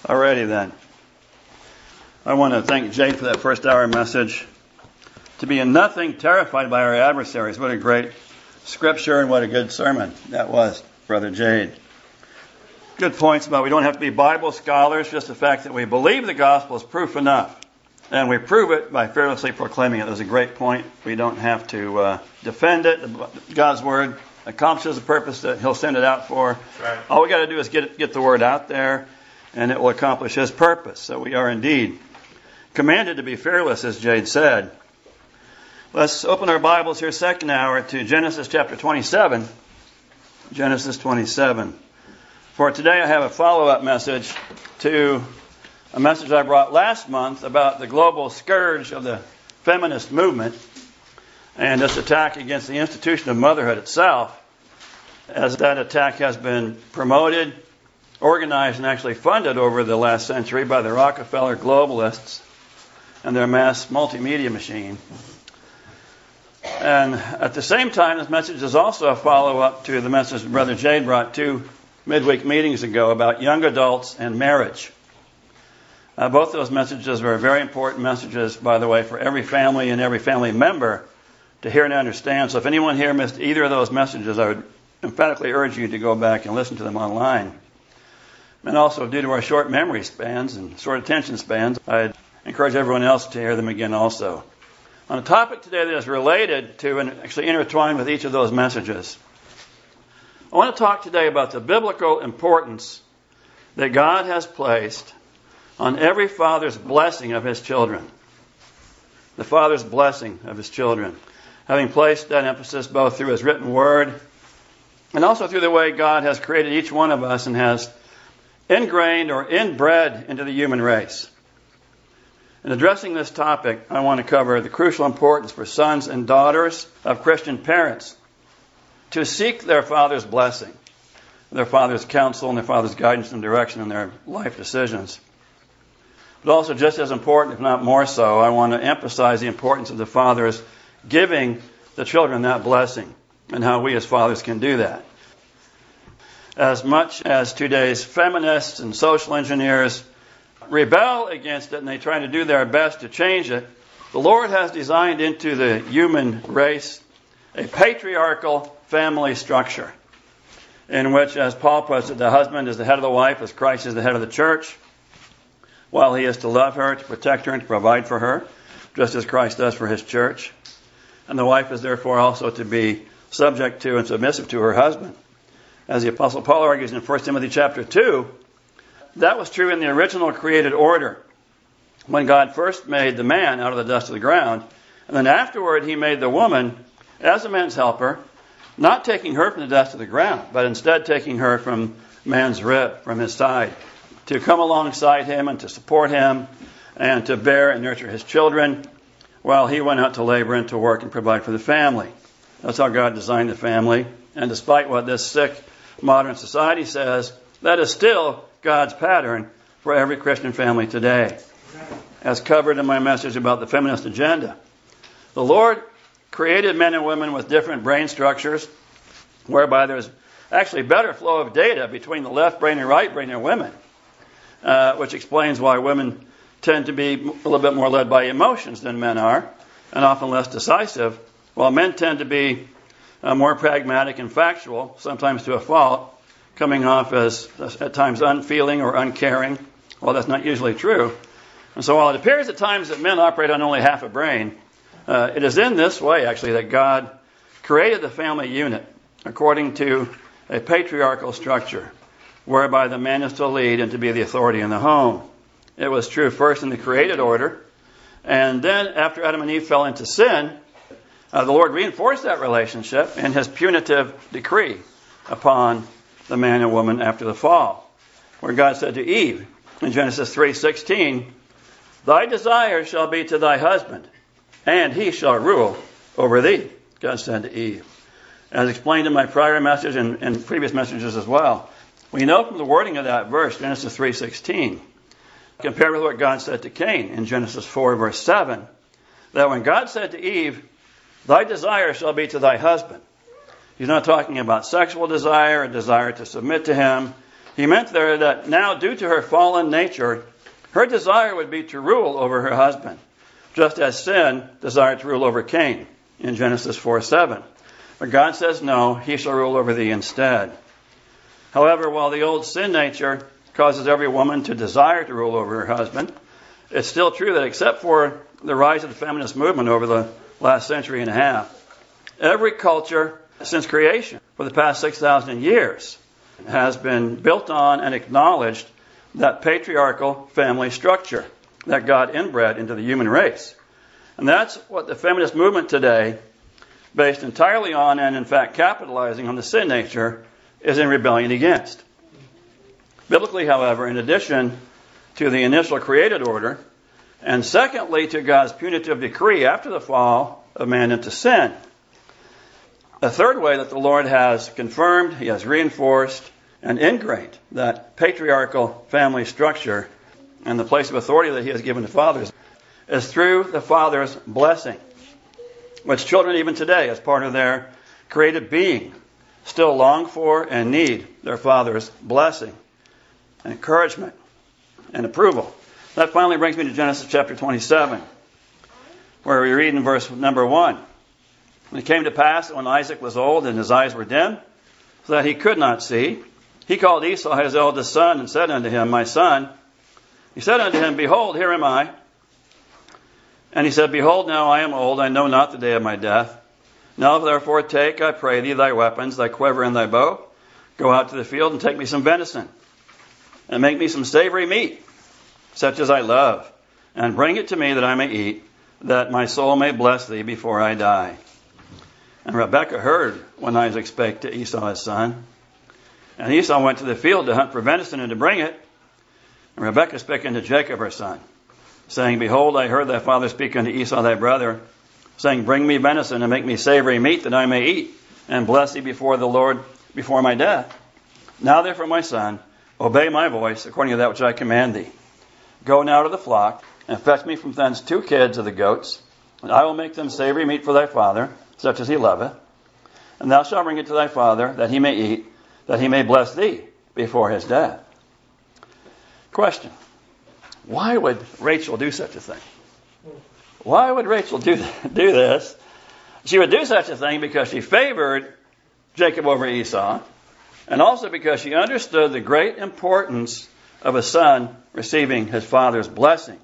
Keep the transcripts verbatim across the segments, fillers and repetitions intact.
Alrighty then. I want to thank Jade for that first hour message. To be in nothing terrified by our adversaries. What a great scripture and what a good sermon that was, Brother Jade. Good points about we don't have to be Bible scholars. Just the fact that we believe the gospel is proof enough. And we prove it by fearlessly proclaiming it. That was a great point. We don't have to uh, defend it. God's word accomplishes the purpose that He'll send it out for. Right. All we got to do is get it, get the word out there, and it will accomplish His purpose. So we are indeed commanded to be fearless, as Jade said. Let's open our Bibles here, second hour, to Genesis chapter twenty-seven. Genesis twenty-seven. For today I have a follow-up message to a message I brought last month about the global scourge of the feminist movement and this attack against the institution of motherhood itself, as that attack has been promoted, organized, and actually funded over the last century by the Rockefeller globalists and their mass multimedia machine. And at the same time, this message is also a follow-up to the message Brother Jade brought two midweek meetings ago about young adults and marriage. Uh, both those messages are very important messages, by the way, for every family and every family member to hear and understand. So if anyone here missed either of those messages, I would emphatically urge you to go back and listen to them online. And also, due to our short memory spans and short attention spans, I'd encourage everyone else to hear them again also. On a topic today that is related to and actually intertwined with each of those messages, I want to talk today about the biblical importance that God has placed on every father's blessing of his children. The father's blessing of his children. Having placed that emphasis both through his written word and also through the way God has created each one of us and has ingrained or inbred into the human race. In addressing this topic, I want to cover the crucial importance for sons and daughters of Christian parents to seek their father's blessing, their father's counsel, and their father's guidance and direction in their life decisions. But also, just as important, if not more so, I want to emphasize the importance of the fathers giving the children that blessing and how we as fathers can do that. As much as today's feminists and social engineers rebel against it and they try to do their best to change it, the Lord has designed into the human race a patriarchal family structure in which, as Paul puts it, the husband is the head of the wife as Christ is the head of the church, while he is to love her, to protect her, and to provide for her, just as Christ does for his church. And the wife is therefore also to be subject to and submissive to her husband. As the Apostle Paul argues in First Timothy chapter two, that was true in the original created order, when God first made the man out of the dust of the ground, and then afterward he made the woman as a man's helper, not taking her from the dust of the ground, but instead taking her from man's rib, from his side, to come alongside him and to support him and to bear and nurture his children while he went out to labor and to work and provide for the family. That's how God designed the family. And despite what this sick modern society says, that is still God's pattern for every Christian family today. As covered in my message about the feminist agenda, the Lord created men and women with different brain structures, whereby there's actually better flow of data between the left brain and right brain in women. Uh, which explains why women tend to be a little bit more led by emotions than men are, and often less decisive, while men tend to be uh, more pragmatic and factual, sometimes to a fault, coming off as, as at times unfeeling or uncaring. Well, that's not usually true. And so while it appears at times that men operate on only half a brain, uh, it is in this way, actually, that God created the family unit according to a patriarchal structure, whereby the man is to lead and to be the authority in the home. It was true first in the created order, and then after Adam and Eve fell into sin, uh, the Lord reinforced that relationship in his punitive decree upon the man and woman after the fall, where God said to Eve in Genesis three sixteen, "Thy desire shall be to thy husband, and he shall rule over thee," God said to Eve. As explained in my prior message and, and previous messages as well, we know from the wording of that verse, Genesis three sixteen, compared with what God said to Cain in Genesis four verse seven, that when God said to Eve, "Thy desire shall be to thy husband," he's not talking about sexual desire, a desire to submit to him. He meant there that now, due to her fallen nature, her desire would be to rule over her husband, just as sin desired to rule over Cain in Genesis four seven. But God says, no, he shall rule over thee instead. However, while the old sin nature causes every woman to desire to rule over her husband, it's still true that except for the rise of the feminist movement over the last century and a half, every culture since creation for the past six thousand years has been built on and acknowledged that patriarchal family structure that God inbred into the human race. And that's what the feminist movement today, based entirely on and in fact capitalizing on the sin nature, is in rebellion against. Biblically, however, in addition to the initial created order, and secondly to God's punitive decree after the fall of man into sin, a third way that the Lord has confirmed, he has reinforced, and ingrained that patriarchal family structure and the place of authority that he has given to fathers is through the father's blessing, which children even today, as part of their created being, still long for and need their father's blessing and encouragement and approval. That finally brings me to Genesis chapter twenty-seven, where we read in verse number one. And it came to pass that when Isaac was old and his eyes were dim, so that he could not see, he called Esau his eldest son and said unto him, My son. He said unto him, Behold, here am I. And he said, Behold, now I am old, I know not the day of my death. Now therefore take, I pray thee, thy weapons, thy quiver and thy bow. Go out to the field and take me some venison, and make me some savory meat, such as I love, and bring it to me that I may eat, that my soul may bless thee before I die. And Rebekah heard when Isaac spake to Esau his son. And Esau went to the field to hunt for venison and to bring it. And Rebekah spake unto Jacob her son, saying, Behold, I heard thy father speak unto Esau thy brother, saying, Bring me venison and make me savory meat that I may eat, and bless thee before the Lord before my death. Now therefore, my son, obey my voice according to that which I command thee. Go now to the flock, and fetch me from thence two kids of the goats, and I will make them savory meat for thy father, such as he loveth. And thou shalt bring it to thy father, that he may eat, that he may bless thee before his death. Question. Why would Rachel do such a thing? Why would Rachel do, do this? She would do such a thing because she favored Jacob over Esau, and also because she understood the great importance of a son receiving his father's blessing.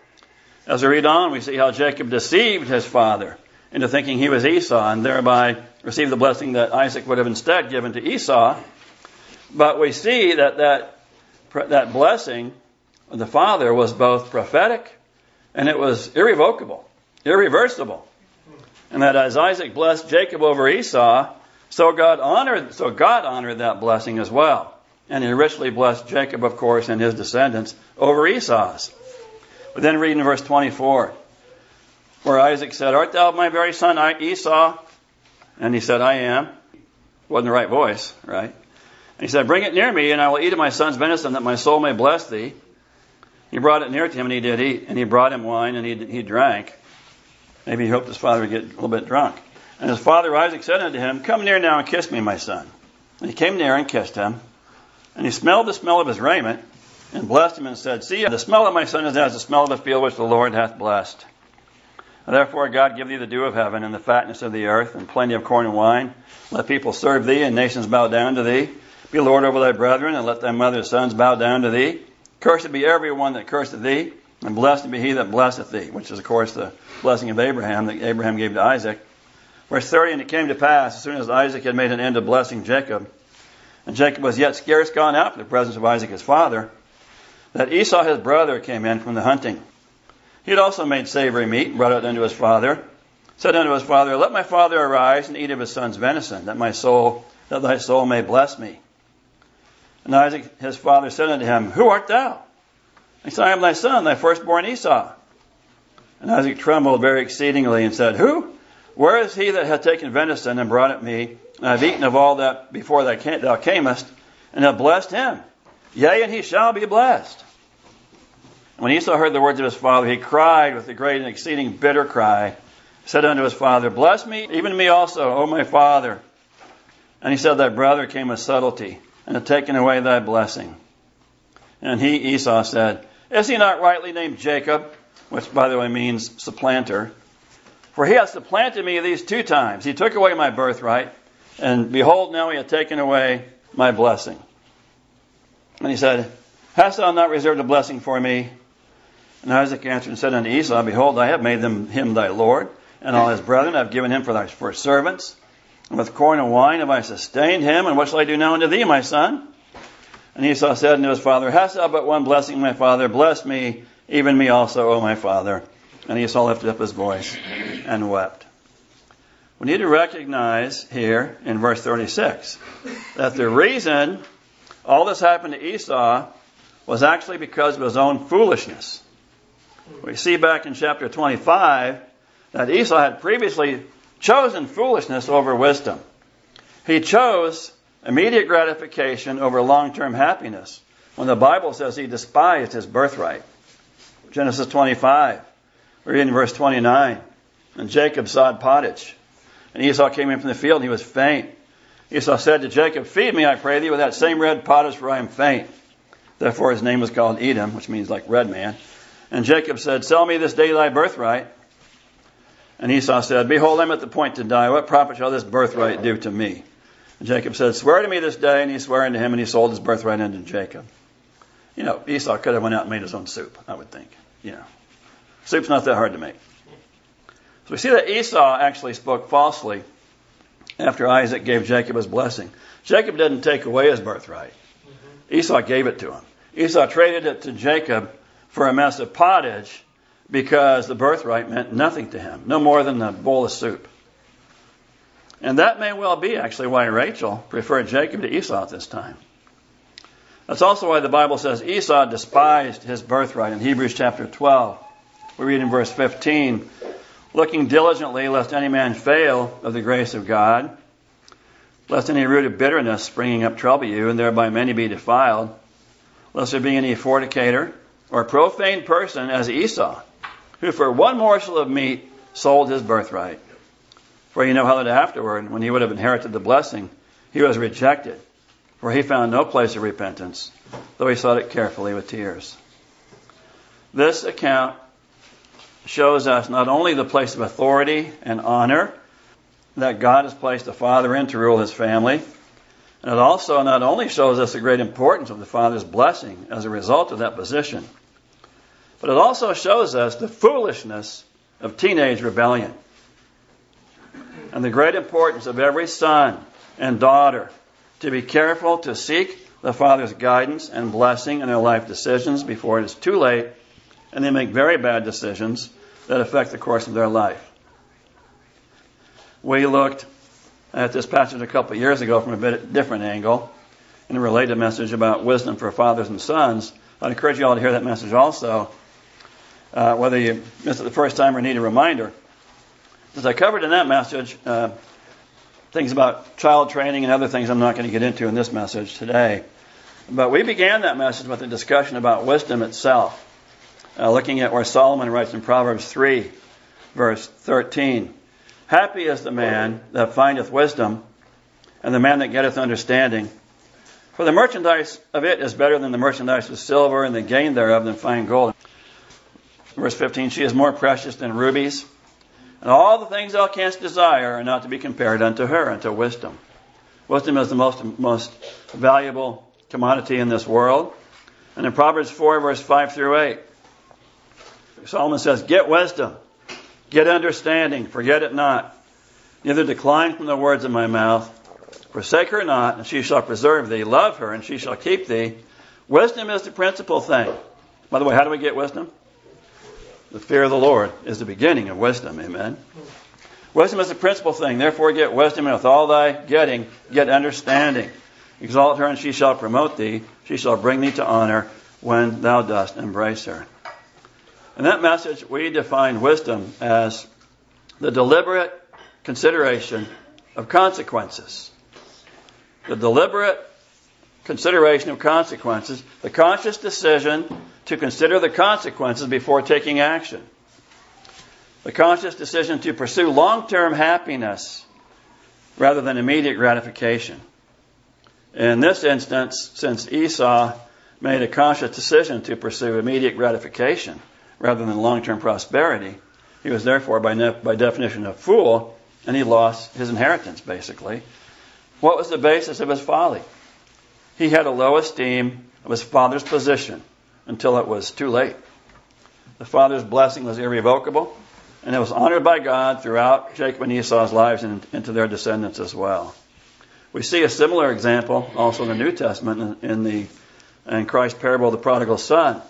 As we read on, we see how Jacob deceived his father into thinking he was Esau, and thereby received the blessing that Isaac would have instead given to Esau. But we see that that, that blessing of the father was both prophetic and it was irrevocable, irreversible. And that as Isaac blessed Jacob over Esau, so God honored, so God honored that blessing as well. And he richly blessed Jacob, of course, and his descendants over Esau's. But then read in verse twenty-four, where Isaac said, Art thou my very son Esau? And he said, I am. Wasn't the right voice, right? And he said, Bring it near me, and I will eat of my son's venison, that my soul may bless thee. He brought it near to him, and he did eat. And he brought him wine, and he, he drank. Maybe he hoped his father would get a little bit drunk. And his father Isaac said unto him, Come near now and kiss me, my son. And he came near and kissed him. And he smelled the smell of his raiment, and blessed him, and said, See, the smell of my son is as the smell of a field which the Lord hath blessed. And therefore God give thee the dew of heaven, and the fatness of the earth, and plenty of corn and wine. Let people serve thee, and nations bow down to thee. Be Lord over thy brethren, and let thy mother's sons bow down to thee. Cursed be every one that curseth thee, and blessed be he that blesseth thee, which is, of course, the blessing of Abraham that Abraham gave to Isaac. Verse thirty, And it came to pass, as soon as Isaac had made an end of blessing Jacob, and Jacob was yet scarce gone out from the presence of Isaac his father, that Esau his brother came in from the hunting. He had also made savory meat, brought it unto his father, said unto his father, Let my father arise and eat of his son's venison, that my soul, that thy soul may bless me. And Isaac his father said unto him, Who art thou? He said, I am thy son, thy firstborn Esau. And Isaac trembled very exceedingly and said, Who? Where is he that hath taken venison and brought it me? And I have eaten of all that before thou camest, and have blessed him. Yea, and he shall be blessed. And when Esau heard the words of his father, he cried with a great and exceeding bitter cry, said unto his father, Bless me, even me also, O my father. And he said, Thy brother came with subtlety, and have taken away thy blessing. And he, Esau, said, Is he not rightly named Jacob? Which, by the way, means supplanter. For he hath supplanted me these two times. He took away my birthright, and behold, now he hath taken away my blessing. And he said, Hast thou not reserved a blessing for me? And Isaac answered and said unto Esau, Behold, I have made them, him thy lord, and all his brethren I have given him for thy for servants. And with corn and wine have I sustained him, and what shall I do now unto thee, my son? And Esau said unto his father, Hast thou but one blessing, my father? Bless me, even me also, O my father. And Esau lifted up his voice and wept. We need to recognize here in verse thirty-six that the reason all this happened to Esau was actually because of his own foolishness. We see back in chapter twenty-five that Esau had previously chosen foolishness over wisdom. He chose immediate gratification over long-term happiness when the Bible says he despised his birthright. Genesis twenty-five, we read in verse twenty-nine, And Jacob sowed pottage, and Esau came in from the field, and he was faint. Esau said to Jacob, Feed me, I pray thee, with that same red pottage, for I am faint. Therefore his name was called Edom, which means like red man. And Jacob said, Sell me this day thy birthright. And Esau said, Behold, I am at the point to die. What profit shall this birthright do to me? And Jacob said, Swear to me this day. And he swore unto him, and he sold his birthright unto Jacob. You know, Esau could have went out and made his own soup, I would think. You know, soup's not that hard to make. So we see that Esau actually spoke falsely after Isaac gave Jacob his blessing. Jacob didn't take away his birthright. Esau gave it to him. Esau traded it to Jacob for a mess of pottage because the birthright meant nothing to him, no more than a bowl of soup. And that may well be actually why Rachel preferred Jacob to Esau at this time. That's also why the Bible says Esau despised his birthright in Hebrews chapter twelve. We read in verse fifteen, Looking diligently lest any man fail of the grace of God, lest any root of bitterness springing up trouble you, and thereby many be defiled, lest there be any fornicator or profane person as Esau, who for one morsel of meat sold his birthright. For you know how that afterward, when he would have inherited the blessing, he was rejected, for he found no place of repentance, though he sought it carefully with tears. This account shows us not only the place of authority and honor that God has placed a father in to rule his family, and it also not only shows us the great importance of the father's blessing as a result of that position, but it also shows us the foolishness of teenage rebellion and the great importance of every son and daughter to be careful to seek the father's guidance and blessing in their life decisions before it is too late and they make very bad decisions that affect the course of their life. We looked at this passage a couple of years ago from a bit different angle in a related message about wisdom for fathers and sons. I'd encourage you all to hear that message also, uh, whether you missed it the first time or need a reminder. As I covered in that message, uh, things about child training and other things I'm not going to get into in this message today. But we began that message with a discussion about wisdom itself, uh, looking at where Solomon writes in Proverbs three, verse thirteen, Happy is the man that findeth wisdom, and the man that getteth understanding. For the merchandise of it is better than the merchandise of silver, and the gain thereof than fine gold. Verse fifteen, She is more precious than rubies, and all the things thou canst desire are not to be compared unto her, unto wisdom. Wisdom is the most, most valuable commodity in this world. And in Proverbs four, verse five through eight, Solomon says, Get wisdom, get understanding, forget it not. Neither decline from the words of my mouth. Forsake her not, and she shall preserve thee. Love her, and she shall keep thee. Wisdom is the principal thing. By the way, how do we get wisdom? The fear of the Lord is the beginning of wisdom. Amen. Wisdom is the principal thing. Therefore get wisdom, and with all thy getting, get understanding. Exalt her, and she shall promote thee. She shall bring thee to honor when thou dost embrace her. In that message, we define wisdom as the deliberate consideration of consequences. The deliberate consideration of consequences, the conscious decision to consider the consequences before taking action. The conscious decision to pursue long-term happiness rather than immediate gratification. In this instance, since Esau made a conscious decision to pursue immediate gratification rather than long-term prosperity, he was therefore by, ne- by definition a fool, and he lost his inheritance, basically. What was the basis of his folly? He had a low esteem of his father's position until it was too late. The father's blessing was irrevocable, and it was honored by God throughout Jacob and Esau's lives and into their descendants as well. We see a similar example also in the New Testament in the in Christ's parable of the prodigal son.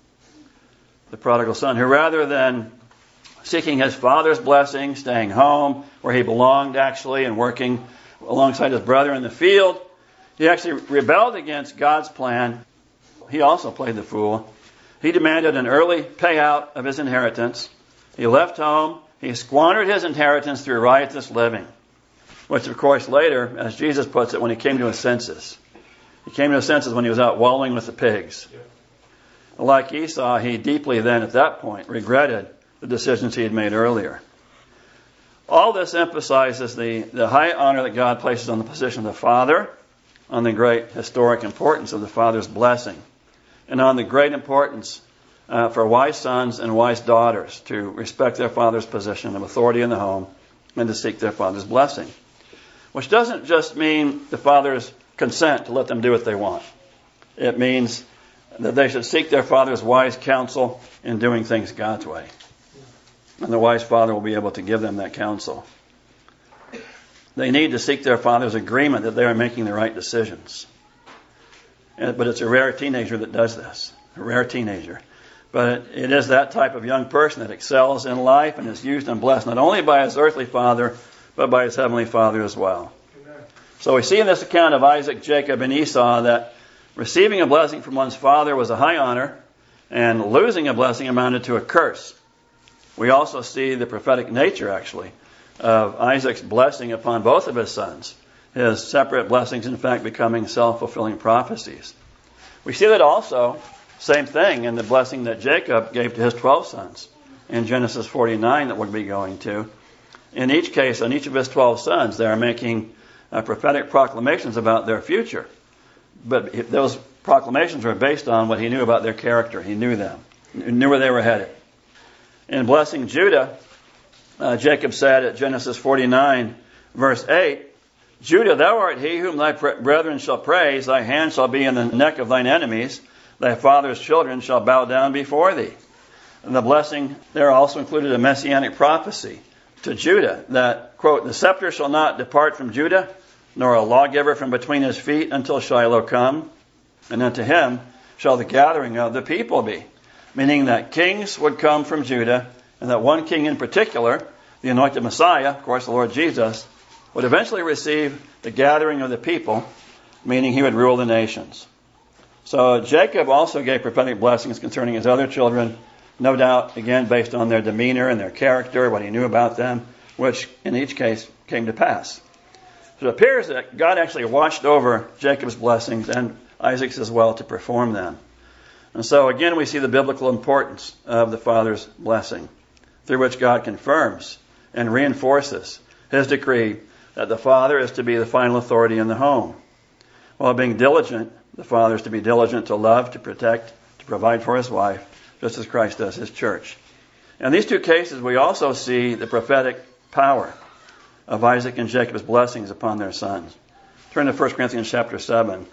The prodigal son, who rather than seeking his father's blessing, staying home where he belonged actually, and working alongside his brother in the field, he actually rebelled against God's plan. He also played the fool. He demanded an early payout of his inheritance. He left home. He squandered his inheritance through riotous living, which of course later, as Jesus puts it, when he came to his senses. He came to his senses when he was out wallowing with the pigs. Like Esau, he deeply then at that point regretted the decisions he had made earlier. All this emphasizes the, the high honor that God places on the position of the father, on the great historic importance of the father's blessing, and on the great importance uh, for wise sons and wise daughters to respect their father's position of authority in the home and to seek their father's blessing. Which doesn't just mean the father's consent to let them do what they want. It means that they should seek their father's wise counsel in doing things God's way. And the wise father will be able to give them that counsel. They need to seek their father's agreement that they are making the right decisions. But it's a rare teenager that does this. A rare teenager. But it is that type of young person that excels in life and is used and blessed not only by his earthly father, but by his heavenly father as well. Amen. So we see in this account of Isaac, Jacob, and Esau that receiving a blessing from one's father was a high honor, and losing a blessing amounted to a curse. We also see the prophetic nature, actually, of Isaac's blessing upon both of his sons. His separate blessings, in fact, becoming self-fulfilling prophecies. We see that also, same thing, in the blessing that Jacob gave to his twelve sons in Genesis forty-nine that we'll be going to. In each case, on each of his twelve sons, they are making uh, prophetic proclamations about their future. But those proclamations were based on what he knew about their character. He knew them. He knew where they were headed. In blessing Judah, uh, Jacob said at Genesis forty-nine, verse eight, Judah, thou art he whom thy brethren shall praise. Thy hand shall be in the neck of thine enemies. Thy father's children shall bow down before thee. And the blessing there also included a messianic prophecy to Judah that, quote, the scepter shall not depart from Judah, nor a lawgiver from between his feet until Shiloh come. And unto him shall the gathering of the people be. Meaning that kings would come from Judah, and that one king in particular, the anointed Messiah, of course the Lord Jesus, would eventually receive the gathering of the people, meaning he would rule the nations. So Jacob also gave prophetic blessings concerning his other children, no doubt, again, based on their demeanor and their character, what he knew about them, which in each case came to pass. So it appears that God actually watched over Jacob's blessings and Isaac's as well to perform them. And so again, we see the biblical importance of the father's blessing, through which God confirms and reinforces his decree that the father is to be the final authority in the home. While being diligent, the father is to be diligent to love, to protect, to provide for his wife, just as Christ does his church. In these two cases, we also see the prophetic power of Isaac and Jacob's blessings upon their sons. Turn to First Corinthians chapter seven.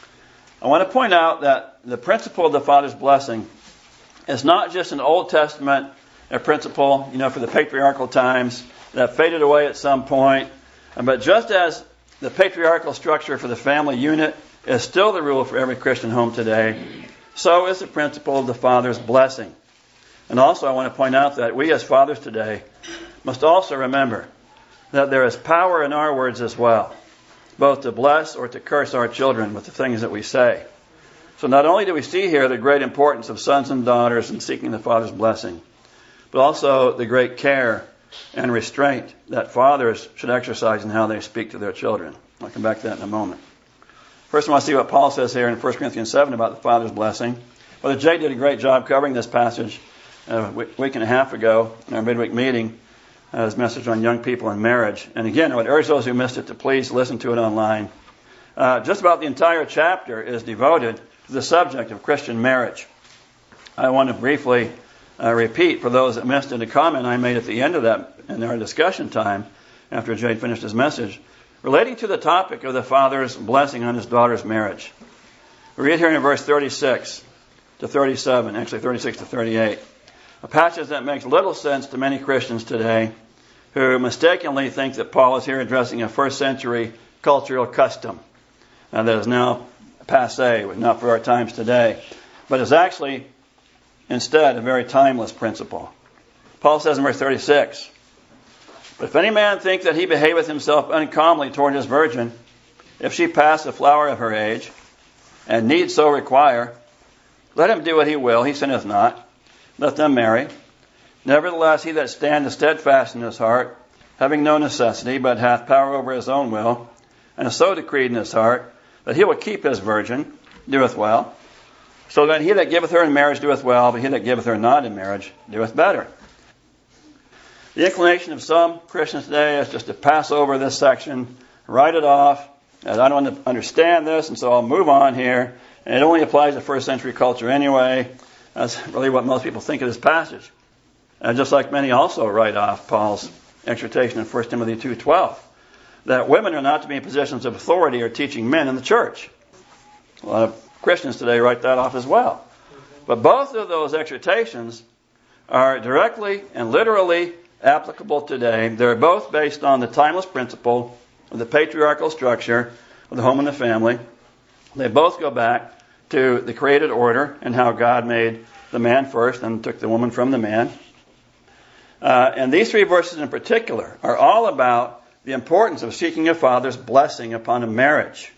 I want to point out that the principle of the father's blessing is not just an Old Testament a principle, you know, for the patriarchal times that faded away at some point. But just as the patriarchal structure for the family unit is still the rule for every Christian home today, so is the principle of the father's blessing. And also I want to point out that we as fathers today must also remember that there is power in our words as well, both to bless or to curse our children with the things that we say. So not only do we see here the great importance of sons and daughters in seeking the father's blessing, but also the great care and restraint that fathers should exercise in how they speak to their children. I'll come back to that in a moment. First, I want to see what Paul says here in First Corinthians seven about the father's blessing. Brother Jay did a great job covering this passage a week and a half ago in our midweek meeting, uh, his message on young people and marriage. And again, I would urge those who missed it to please listen to it online. Uh, just about the entire chapter is devoted to the subject of Christian marriage. I want to briefly uh, repeat, for those that missed it, a comment I made at the end of that in our discussion time after Jade finished his message, relating to the topic of the father's blessing on his daughter's marriage. We read here in verse thirty-six to thirty-seven, actually thirty-six to thirty-eight, a passage that makes little sense to many Christians today who mistakenly think that Paul is here addressing a first century cultural custom uh, that is now passé, not for our times today, but is actually instead a very timeless principle. Paul says in verse thirty-six, "But if any man think that he behaveth himself uncomely toward his virgin, if she pass the flower of her age, and need so require, let him do what he will, he sinneth not. Let them marry. Nevertheless, he that standeth steadfast in his heart, having no necessity, but hath power over his own will, and is so decreed in his heart, that he will keep his virgin, doeth well. So that he that giveth her in marriage doeth well, but he that giveth her not in marriage doeth better." The inclination of some Christians today is just to pass over this section, write it off, as I don't understand this, and so I'll move on here. And it only applies to first century culture anyway. That's really what most people think of this passage. And just like many also write off Paul's exhortation in First Timothy two twelve, that women are not to be in positions of authority or teaching men in the church. A lot of Christians today write that off as well. But both of those exhortations are directly and literally applicable today. They're both based on the timeless principle of the patriarchal structure of the home and the family. They both go back to the created order and how God made the man first and took the woman from the man. Uh, and these three verses in particular are all about the importance of seeking a father's blessing upon a marriage.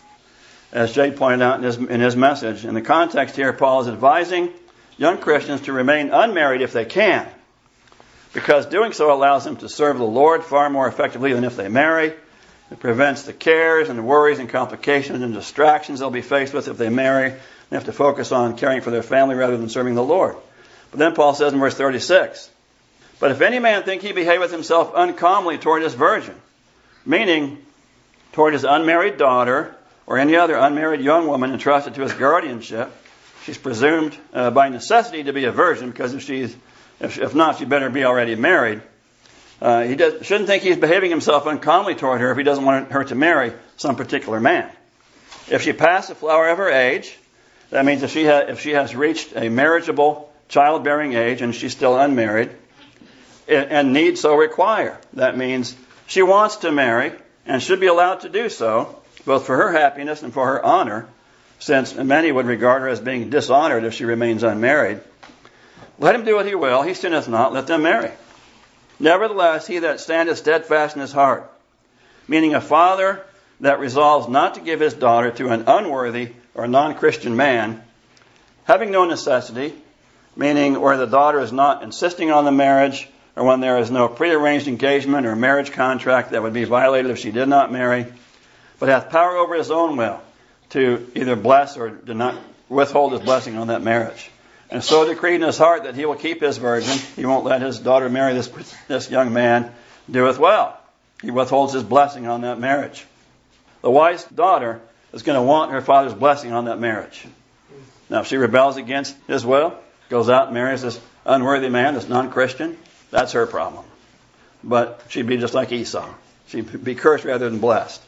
As Jade pointed out in his, in his message, in the context here, Paul is advising young Christians to remain unmarried if they can, because doing so allows them to serve the Lord far more effectively than if they marry. It prevents the cares and the worries and complications and distractions they'll be faced with if they marry. They have to focus on caring for their family rather than serving the Lord. But then Paul says in verse thirty-six, "But if any man think he behaveth himself uncomely toward his virgin," meaning toward his unmarried daughter or any other unmarried young woman entrusted to his guardianship, she's presumed uh, by necessity to be a virgin, because if she's if, if not, she better be already married. Uh, he does, shouldn't think he's behaving himself uncommonly toward her if he doesn't want her to marry some particular man. If she passed the flower of her age, that means if she, ha- if she has reached a marriageable childbearing age and she's still unmarried, and, and need so require. That means she wants to marry and should be allowed to do so, both for her happiness and for her honor, since many would regard her as being dishonored if she remains unmarried. Let him do what he will, he sinneth not, let them marry. Nevertheless, he that standeth steadfast in his heart, meaning a father that resolves not to give his daughter to an unworthy or non-Christian man, having no necessity, meaning where the daughter is not insisting on the marriage, or when there is no prearranged engagement or marriage contract that would be violated if she did not marry, but hath power over his own will to either bless or do not withhold his blessing on that marriage. And so decreed in his heart that he will keep his virgin. He won't let his daughter marry this, this young man, doeth well. He withholds his blessing on that marriage. The wise daughter is going to want her father's blessing on that marriage. Now, if she rebels against his will, goes out and marries this unworthy man, this non-Christian, that's her problem. But she'd be just like Esau. She'd be cursed rather than blessed.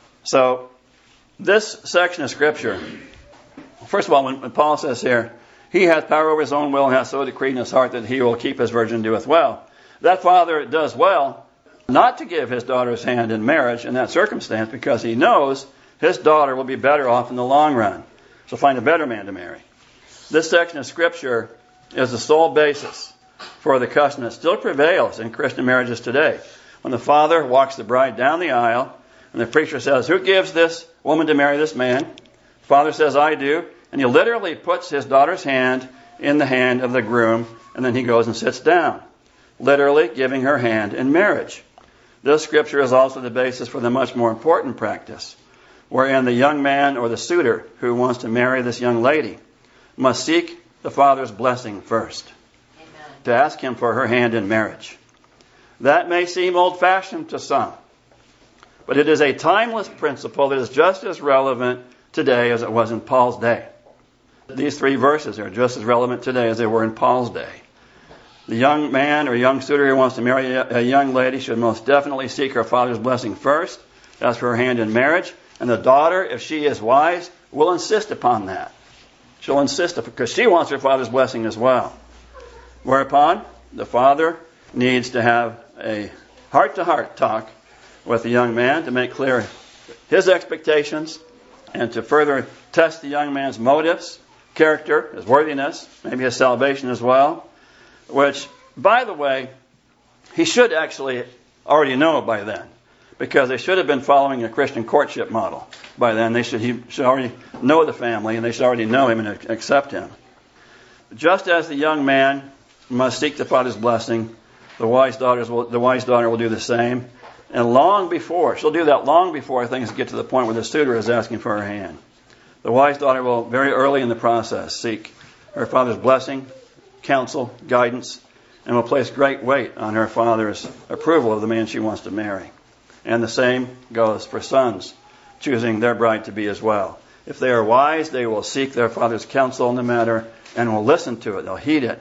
So, this section of Scripture, first of all, when, when Paul says here, he hath power over his own will and hath so decreed in his heart that he will keep his virgin, doeth well. That father does well not to give his daughter's hand in marriage in that circumstance, because he knows his daughter will be better off in the long run. She'll find a better man to marry. This section of Scripture is the sole basis for the custom that still prevails in Christian marriages today. When the father walks the bride down the aisle, and the preacher says, "Who gives this woman to marry this man?" The father says, "I do." And he literally puts his daughter's hand in the hand of the groom, and then he goes and sits down, literally giving her hand in marriage. This Scripture is also the basis for the much more important practice, wherein the young man or the suitor who wants to marry this young lady must seek the father's blessing first. Amen. To ask him for her hand in marriage. That may seem old-fashioned to some, But it is a timeless principle that is just as relevant today as it was in Paul's day. These three verses are just as relevant today as they were in Paul's day. The young man or young suitor who wants to marry a young lady should most definitely seek her father's blessing first, ask for her hand in marriage, and the daughter, if she is wise, will insist upon that. She'll insist because she wants her father's blessing as well. Whereupon, the father needs to have a heart-to-heart talk with the young man to make clear his expectations and to further test the young man's motives, character, his worthiness, maybe his salvation as well, which, by the way, he should actually already know by then, because they should have been following a Christian courtship model by then. They should he should already know the family, and they should already know him and accept him. Just as the young man must seek the father's blessing, the wise daughters will, the wise daughter will do the same. And long before, she'll do that long before things get to the point where the suitor is asking for her hand. The wise daughter will, very early in the process, seek her father's blessing, counsel, guidance, and will place great weight on her father's approval of the man she wants to marry. And the same goes for sons, choosing their bride to be as well. If they are wise, they will seek their father's counsel in the matter and will listen to it. They'll heed it.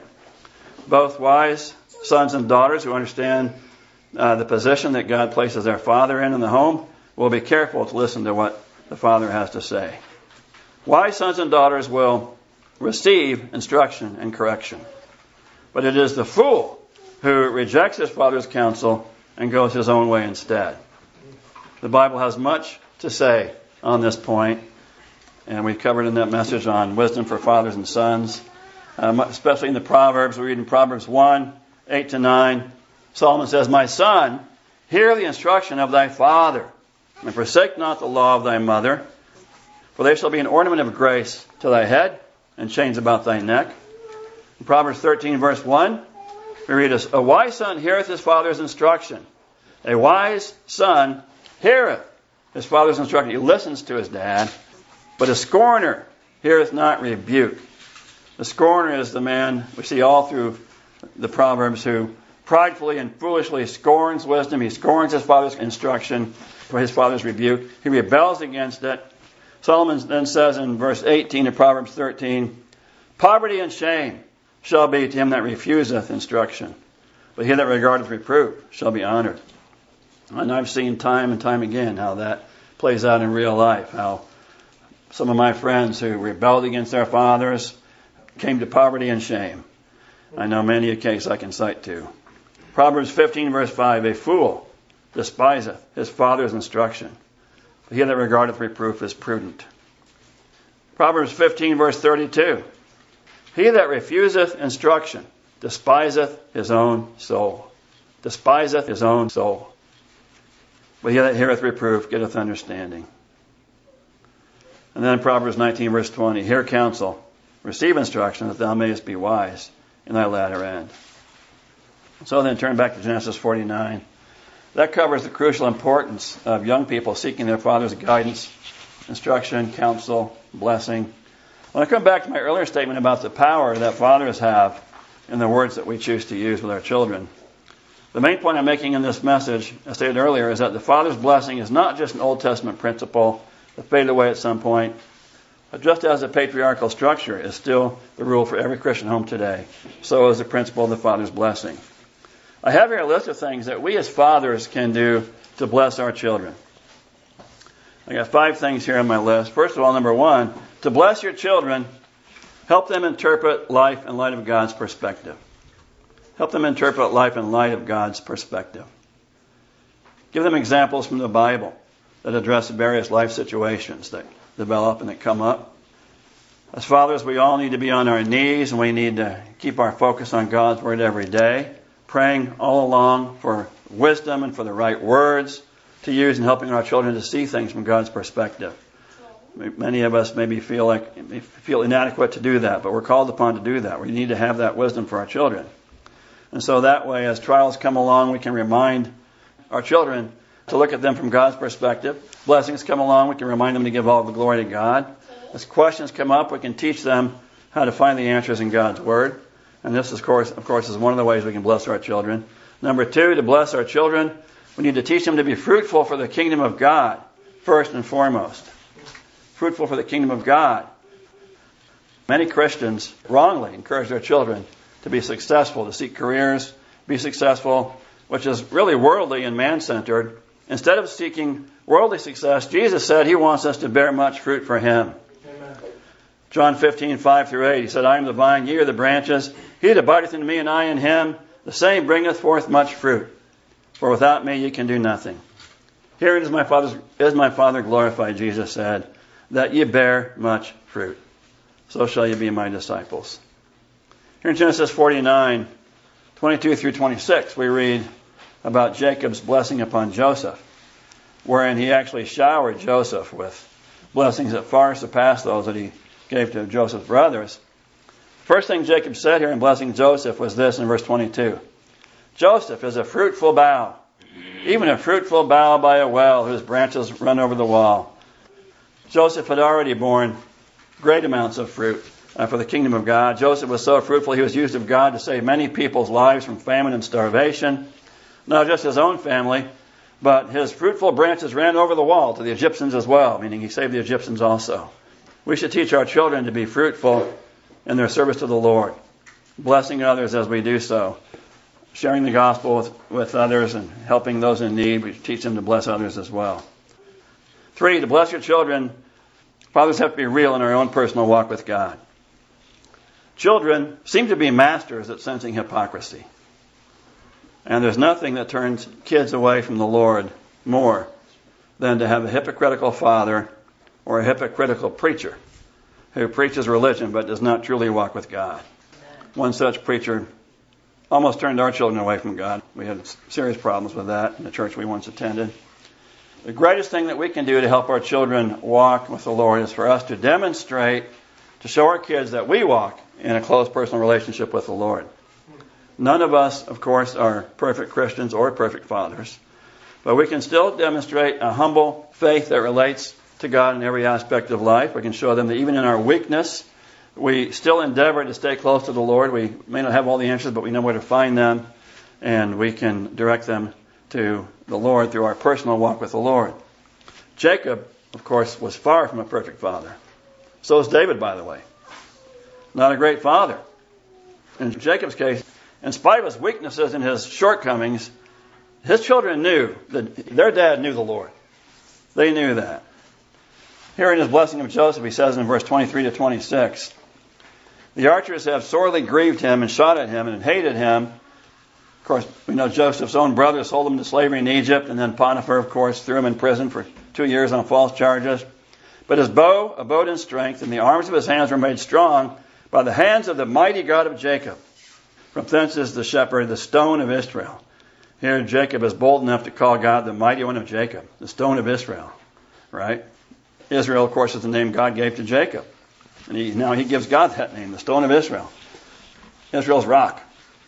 Both wise sons and daughters who understand uh, the position that God places their father in in the home will be careful to listen to what the father has to say. Wise sons and daughters will receive instruction and correction. But it is the fool who rejects his father's counsel and goes his own way instead. The Bible has much to say on this point, and we've covered in that message on wisdom for fathers and sons, um, especially in the Proverbs. We read in Proverbs one, eight to nine, Solomon says, "My son, hear the instruction of thy father, and forsake not the law of thy mother, for they shall be an ornament of grace to thy head, and chains about thy neck." In Proverbs thirteen, verse one, we read, "A wise son heareth his father's instruction." A wise son heareth his father's instruction. He listens to his dad. "But a scorner heareth not rebuke." The scorner is the man we see all through the Proverbs who pridefully and foolishly scorns wisdom. He scorns his father's instruction for his father's rebuke. He rebels against it. Solomon then says in verse eighteen of Proverbs thirteen, "Poverty and shame shall be to him that refuseth instruction, but he that regardeth reproof shall be honored." And I've seen time and time again how that plays out in real life, how some of my friends who rebelled against their fathers came to poverty and shame. I know many a case I can cite to. Proverbs fifteen, verse five, "A fool despiseth his father's instruction, but he that regardeth reproof is prudent." Proverbs fifteen, verse thirty-two, "He that refuseth instruction despiseth his own soul." Despiseth his own soul. "But he that heareth reproof getteth understanding." And then Proverbs nineteen, verse twenty, "Hear counsel, receive instruction, that thou mayest be wise in thy latter end." So then turn back to Genesis forty-nine. That covers the crucial importance of young people seeking their father's guidance, instruction, counsel, blessing. When I come back to my earlier statement about the power that fathers have in the words that we choose to use with our children, the main point I'm making in this message, as stated earlier, is that the father's blessing is not just an Old Testament principle that faded away at some point, but just as the patriarchal structure is still the rule for every Christian home today, so is the principle of the father's blessing. I have here a list of things that we as fathers can do to bless our children. I got five things here on my list. First of all, number one, to bless your children, help them interpret life in light of God's perspective. Help them interpret life in light of God's perspective. Give them examples from the Bible that address various life situations that develop and that come up. As fathers, we all need to be on our knees, and we need to keep our focus on God's Word every day, praying all along for wisdom and for the right words to use in helping our children to see things from God's perspective. Many of us maybe feel like feel inadequate to do that, but we're called upon to do that. We need to have that wisdom for our children. And so that way, as trials come along, we can remind our children to look at them from God's perspective. Blessings come along, we can remind them to give all the glory to God. As questions come up, we can teach them how to find the answers in God's Word. And this, of course, of course, is one of the ways we can bless our children. Number two, to bless our children, We need to teach them to be fruitful for the kingdom of God, first and foremost. Fruitful for the kingdom of God. Many Christians wrongly encourage their children to be successful, to seek careers, be successful, which is really worldly and man-centered. Instead of seeking worldly success, Jesus said He wants us to bear much fruit for Him. Amen. John fifteen, five through eight, He said, I am the vine, ye are the branches. He that abideth in me, and I in him, the same bringeth forth much fruit. For without me ye can do nothing. Herein is my Father's, is my Father glorified, Jesus said, that ye bear much fruit. So shall ye be my disciples. Here in Genesis forty-nine, twenty-two through twenty-six, we read about Jacob's blessing upon Joseph, wherein he actually showered Joseph with blessings that far surpassed those that he gave to Joseph's brothers. First thing Jacob said here in blessing Joseph was this in verse twenty-two. Joseph is a fruitful bough, even a fruitful bough by a well whose branches run over the wall. Joseph had already borne great amounts of fruit uh, for the kingdom of God. Joseph was so fruitful he was used of God to save many people's lives from famine and starvation. Not just his own family, but his fruitful branches ran over the wall to the Egyptians as well, meaning he saved the Egyptians also. We should teach our children to be fruitful in their service to the Lord, blessing others as we do so, sharing the gospel with, with others and helping those in need. We teach them to bless others as well. Three, to bless your children, fathers have to be real in our own personal walk with God. Children seem to be masters at sensing hypocrisy. And there's nothing that turns kids away from the Lord more than to have a hypocritical father or a hypocritical preacher who preaches religion but does not truly walk with God. One such preacher almost turned our children away from God. We had serious problems with that in the church we once attended. The greatest thing that we can do to help our children walk with the Lord is for us to demonstrate, to show our kids that we walk in a close personal relationship with the Lord. None of us, of course, are perfect Christians or perfect fathers, but we can still demonstrate a humble faith that relates to God in every aspect of life. We can show them that even in our weakness, we still endeavor to stay close to the Lord. We may not have all the answers, but we know where to find them, and we can direct them to the Lord through our personal walk with the Lord. Jacob, of course, was far from a perfect father. So is David, by the way. Not a great father. In Jacob's case, in spite of his weaknesses and his shortcomings, his children knew that their dad knew the Lord. They knew that. Here in his blessing of Joseph, he says in verse twenty-three to twenty-six, the archers have sorely grieved him and shot at him and hated him. Of course, we know Joseph's own brothers sold him to slavery in Egypt, and then Potiphar, of course, threw him in prison for two years on false charges. But his bow abode in strength, and the arms of his hands were made strong by the hands of the mighty God of Jacob. From thence is the shepherd, the stone of Israel. Here Jacob is bold enough to call God the mighty one of Jacob, the stone of Israel, right? Israel, of course, is the name God gave to Jacob. And he, now he gives God that name, the stone of Israel. Israel's rock.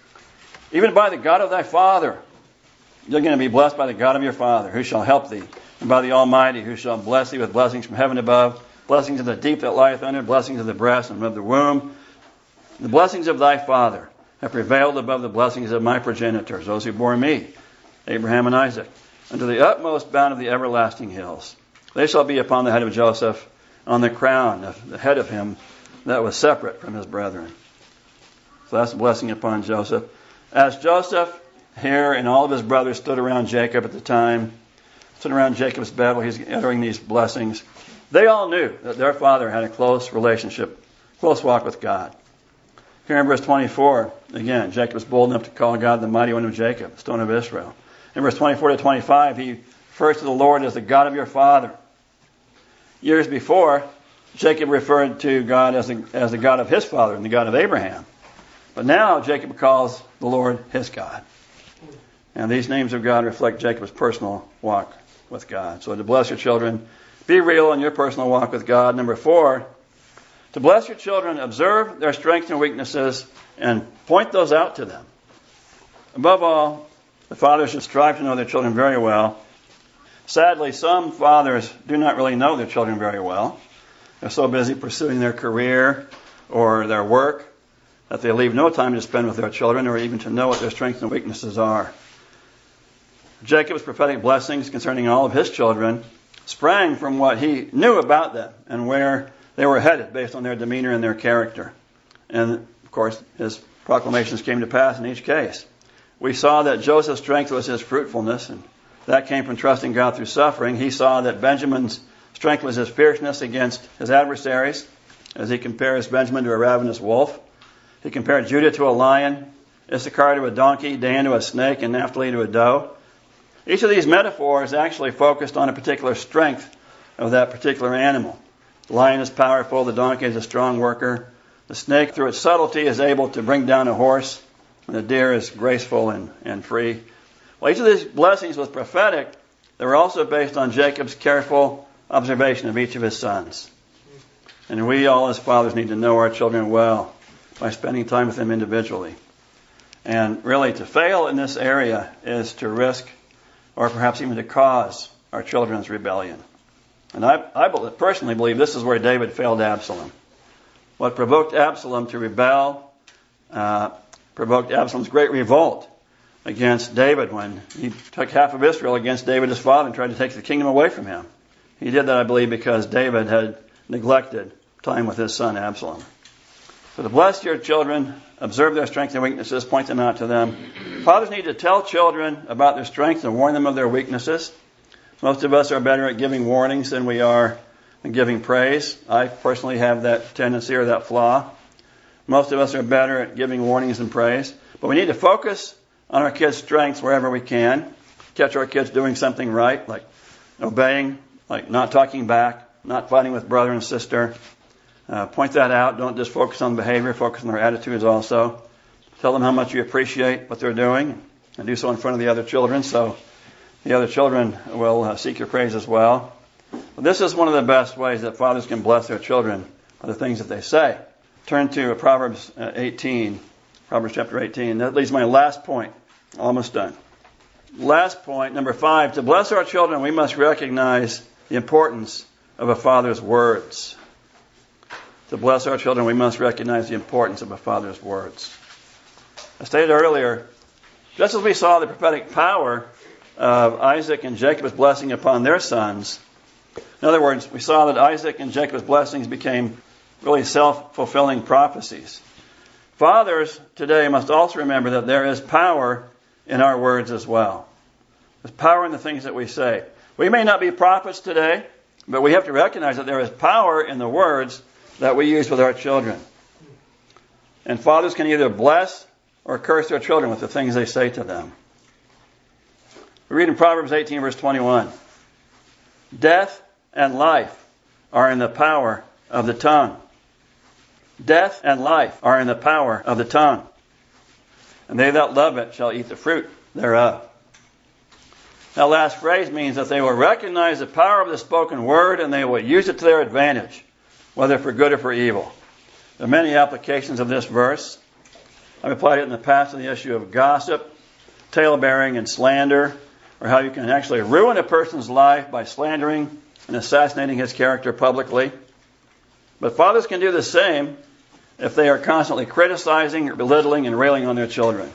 Even by the God of thy father, you're going to be blessed by the God of your father, who shall help thee, and by the Almighty, who shall bless thee with blessings from heaven above, blessings of the deep that lieth under, blessings of the breast and of the womb. The blessings of thy father have prevailed above the blessings of my progenitors, those who bore me, Abraham and Isaac, unto the utmost bound of the everlasting hills. They shall be upon the head of Joseph, on the crown of the head of him that was separate from his brethren. So that's a blessing upon Joseph. As Joseph here and all of his brothers stood around Jacob at the time, stood around Jacob's bed while he's uttering these blessings, they all knew that their father had a close relationship, close walk with God. Here in verse twenty-four, again, Jacob is bold enough to call God the mighty one of Jacob, the stone of Israel. In verse twenty-four to twenty-five, he refers to the Lord as the God of your father. Years before, Jacob referred to God as the, as the God of his father and the God of Abraham. But now Jacob calls the Lord his God. And these names of God reflect Jacob's personal walk with God. So to bless your children, be real in your personal walk with God. Number four, to bless your children, observe their strengths and weaknesses and point those out to them. Above all, the fathers should strive to know their children very well. Sadly, some fathers do not really know their children very well. They're so busy pursuing their career or their work that they leave no time to spend with their children or even to know what their strengths and weaknesses are. Jacob's prophetic blessings concerning all of his children sprang from what he knew about them and where they were headed based on their demeanor and their character. And, of course, his proclamations came to pass in each case. We saw that Joseph's strength was his fruitfulness, and that came from trusting God through suffering. He saw that Benjamin's strength was his fierceness against his adversaries, as he compares Benjamin to a ravenous wolf. He compared Judah to a lion, Issachar to a donkey, Dan to a snake, and Naphtali to a doe. Each of these metaphors actually focused on a particular strength of that particular animal. The lion is powerful, the donkey is a strong worker, the snake, through its subtlety, is able to bring down a horse, and the deer is graceful and, and free. Well, each of these blessings was prophetic. They were also based on Jacob's careful observation of each of his sons. And we all as fathers need to know our children well by spending time with them individually. And really, to fail in this area is to risk, or perhaps even to cause, our children's rebellion. And I, I personally believe this is where David failed Absalom. What provoked Absalom to rebel, uh, provoked Absalom's great revolt against David when he took half of Israel against David, his father, and tried to take the kingdom away from him. He did that, I believe, because David had neglected time with his son Absalom. So to bless your children, observe their strengths and weaknesses, point them out to them. Fathers need to tell children about their strengths and warn them of their weaknesses. Most of us are better at giving warnings than we are at giving praise. I personally have that tendency or that flaw. Most of us are better at giving warnings than praise. But we need to focus on our kids' strengths wherever we can. Catch our kids doing something right, like obeying, like not talking back, not fighting with brother and sister. Uh, point that out. Don't just focus on behavior. Focus on their attitudes also. Tell them how much you appreciate what they're doing, and do so in front of the other children, so the other children will uh, seek your praise as well. But this is one of the best ways that fathers can bless their children, by the things that they say. Turn to Proverbs eighteen, Proverbs chapter eighteen. That leads to my last point. Almost done. Last point, number five. To bless our children, we must recognize the importance of a father's words. To bless our children, we must recognize the importance of a father's words. I stated earlier, just as we saw the prophetic power of Isaac and Jacob's blessing upon their sons, in other words, we saw that Isaac and Jacob's blessings became really self-fulfilling prophecies. Fathers today must also remember that there is power in our words as well. There's power in the things that we say. We may not be prophets today, but we have to recognize that there is power in the words that we use with our children. And fathers can either bless or curse their children with the things they say to them. We read in Proverbs eighteen, verse twenty-one, death and life are in the power of the tongue. Death and life are in the power of the tongue. And they that love it shall eat the fruit thereof. That last phrase means that they will recognize the power of the spoken word and they will use it to their advantage, whether for good or for evil. There are many applications of this verse. I've applied it in the past to the issue of gossip, tale-bearing, and slander, or how you can actually ruin a person's life by slandering and assassinating his character publicly. But fathers can do the same if they are constantly criticizing, belittling, and railing on their children.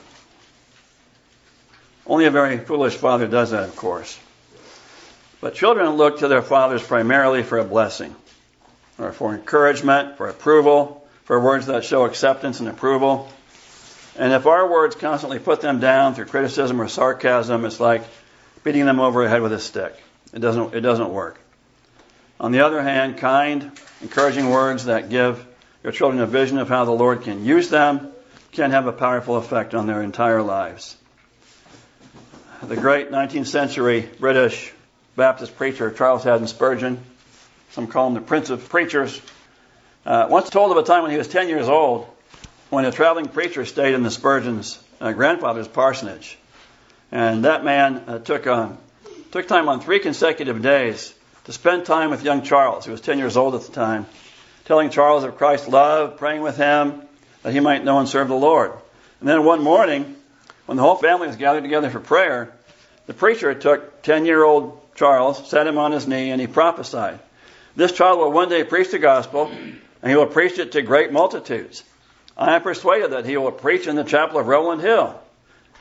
Only a very foolish father does that, of course. But children look to their fathers primarily for a blessing, or for encouragement, for approval, for words that show acceptance and approval. And if our words constantly put them down through criticism or sarcasm, it's like beating them over the head with a stick. It doesn't, it doesn't work. On the other hand, kind, encouraging words that give your children a vision of how the Lord can use them can have a powerful effect on their entire lives. The great nineteenth century British Baptist preacher Charles Haddon Spurgeon, some call him the Prince of Preachers, uh, once told of a time when he was ten years old when a traveling preacher stayed in the Spurgeon's uh, grandfather's parsonage. And that man uh, took, uh, took time on three consecutive days to spend time with young Charles, who was ten years old at the time, telling Charles of Christ's love, praying with him that he might know and serve the Lord. And then one morning, when the whole family was gathered together for prayer, the preacher took ten-year-old Charles, set him on his knee, and he prophesied, "This child will one day preach the gospel, and he will preach it to great multitudes. I am persuaded that he will preach in the chapel of Rowland Hill.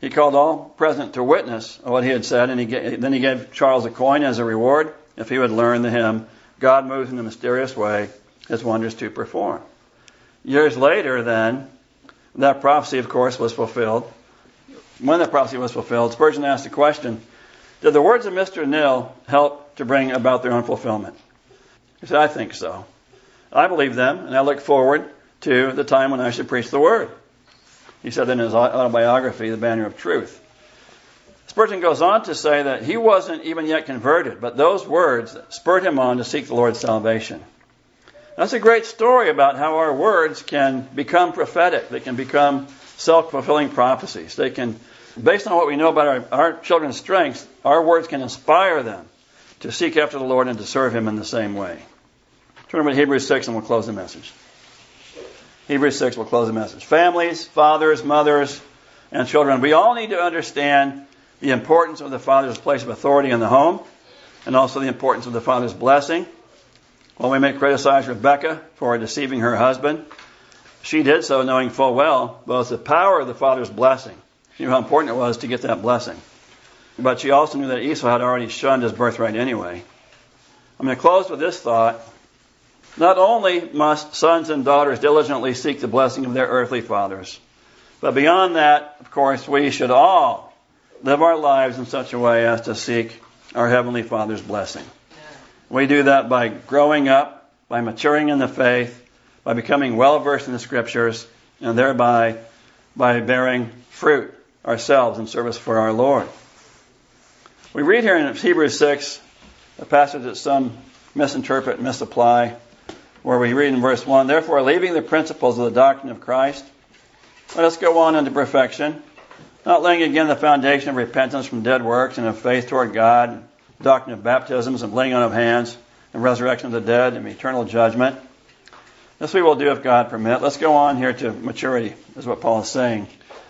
He called all present to witness what he had said, and he gave, then he gave Charles a coin as a reward if he would learn the hymn, God moves in a mysterious way, his wonders to perform. Years later, then, that prophecy, of course, was fulfilled. When that prophecy was fulfilled, Spurgeon asked the question, did the words of Mister Nill help to bring about their own fulfillment? He said, I think so. I believe them, and I look forward to the time when I should preach the word. He said in his autobiography, The Banner of Truth. Spurgeon goes on to say that he wasn't even yet converted, but those words spurred him on to seek the Lord's salvation. That's a great story about how our words can become prophetic. They can become self-fulfilling prophecies. They can, based on what we know about our, our children's strengths, our words can inspire them to seek after the Lord and to serve Him in the same way. Turn over to Hebrews six and we'll close the message. Hebrews six will close the message. Families, fathers, mothers, and children, we all need to understand the importance of the father's place of authority in the home, and also the importance of the father's blessing. While we may criticize Rebekah for deceiving her husband, she did so knowing full well both the power of the father's blessing. She knew how important it was to get that blessing. But she also knew that Esau had already shunned his birthright anyway. I'm going to close with this thought. Not only must sons and daughters diligently seek the blessing of their earthly fathers, but beyond that, of course, we should all live our lives in such a way as to seek our Heavenly Father's blessing. We do that by growing up, by maturing in the faith, by becoming well-versed in the Scriptures, and thereby by bearing fruit ourselves in service for our Lord. We read here in Hebrews six, a passage that some misinterpret and misapply, where we read in verse one, therefore, leaving the principles of the doctrine of Christ, let us go on unto perfection, not laying again the foundation of repentance from dead works and of faith toward God, doctrine of baptisms and laying on of hands and resurrection of the dead and eternal judgment. This we will do if God permit. Let's go on here to maturity, is what Paul is saying.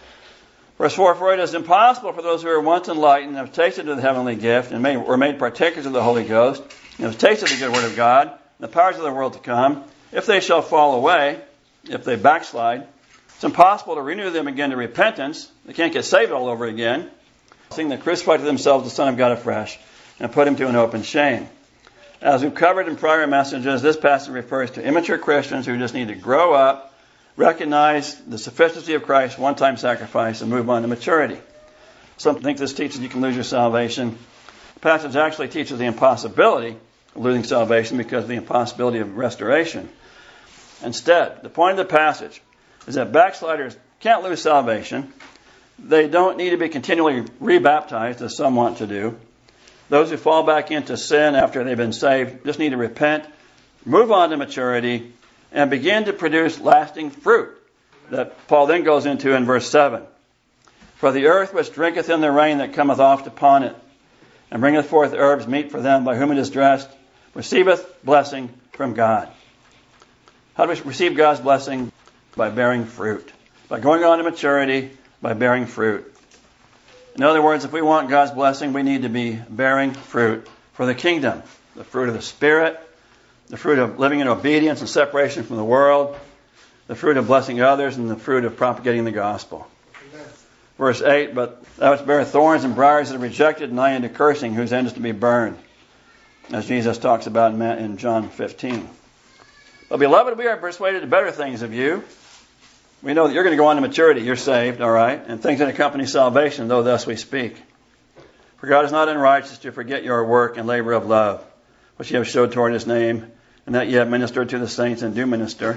Verse four, for it is impossible for those who are once enlightened, have tasted of the heavenly gift, and made, were made partakers of the Holy Ghost, and have tasted the good word of God, and the powers of the world to come, if they shall fall away, if they backslide, it's impossible to renew them again to repentance. They can't get saved all over again. Seeing they crucified to themselves the Son of God afresh, and put him to an open shame. As we've covered in prior messages, this passage refers to immature Christians who just need to grow up, recognize the sufficiency of Christ's one-time sacrifice, and move on to maturity. Some think this teaches you can lose your salvation. The passage actually teaches the impossibility of losing salvation because of the impossibility of restoration. Instead, the point of the passage is that backsliders can't lose salvation. They don't need to be continually rebaptized, as some want to do. Those who fall back into sin after they've been saved just need to repent, move on to maturity, and begin to produce lasting fruit that Paul then goes into in verse seven. For the earth which drinketh in the rain that cometh oft upon it, and bringeth forth herbs meet for them by whom it is dressed, receiveth blessing from God. How do we receive God's blessing? By bearing fruit. By going on to maturity, by bearing fruit. In other words, if we want God's blessing, we need to be bearing fruit for the kingdom. The fruit of the Spirit, the fruit of living in obedience and separation from the world, the fruit of blessing others, and the fruit of propagating the gospel. Amen. Verse eight, but thou which beareth thorns and briars that are rejected, nigh unto cursing, whose end is to be burned, as Jesus talks about in John fifteen. But beloved, we are persuaded of better things of you. We know that you're going to go on to maturity. You're saved, all right? And things that accompany salvation, though thus we speak. For God is not unrighteous to forget your work and labor of love, which ye have showed toward his name, and that ye have ministered to the saints and do minister.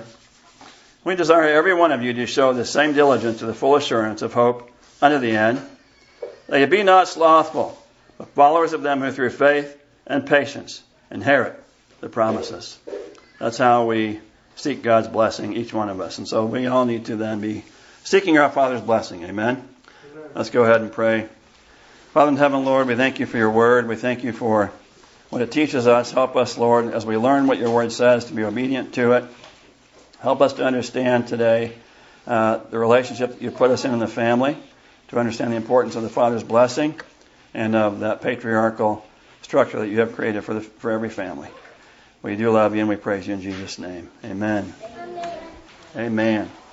We desire every one of you to show the same diligence to the full assurance of hope unto the end, that ye be not slothful, but followers of them who through faith and patience inherit the promises. That's how we seek God's blessing, each one of us. And so we all need to then be seeking our Father's blessing. Amen? Amen. Let's go ahead and pray. Father in heaven, Lord, we thank you for your word. We thank you for what it teaches us. Help us, Lord, as we learn what your word says, to be obedient to it. Help us to understand today uh, the relationship that you put us in in the family, to understand the importance of the Father's blessing and of that patriarchal structure that you have created for the, for every family. We do love you and we praise you in Jesus' name. Amen. Amen. Amen.